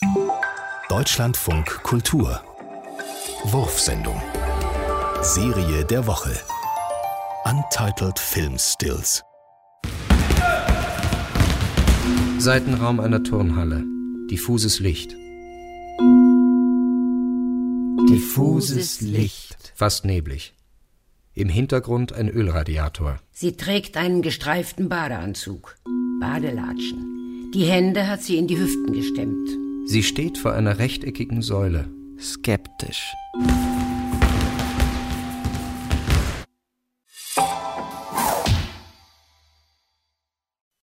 Deutschlandfunk Kultur Wurfsendung Serie der Woche Untitled Film Stills. Seitenraum einer Turnhalle. Diffuses Licht. Diffuses Licht. Fast neblig. Im Hintergrund ein Ölradiator. Sie trägt einen gestreiften Badeanzug. Badelatschen. Die Hände hat sie in die Hüften gestemmt. Sie steht vor einer rechteckigen Säule. Skeptisch.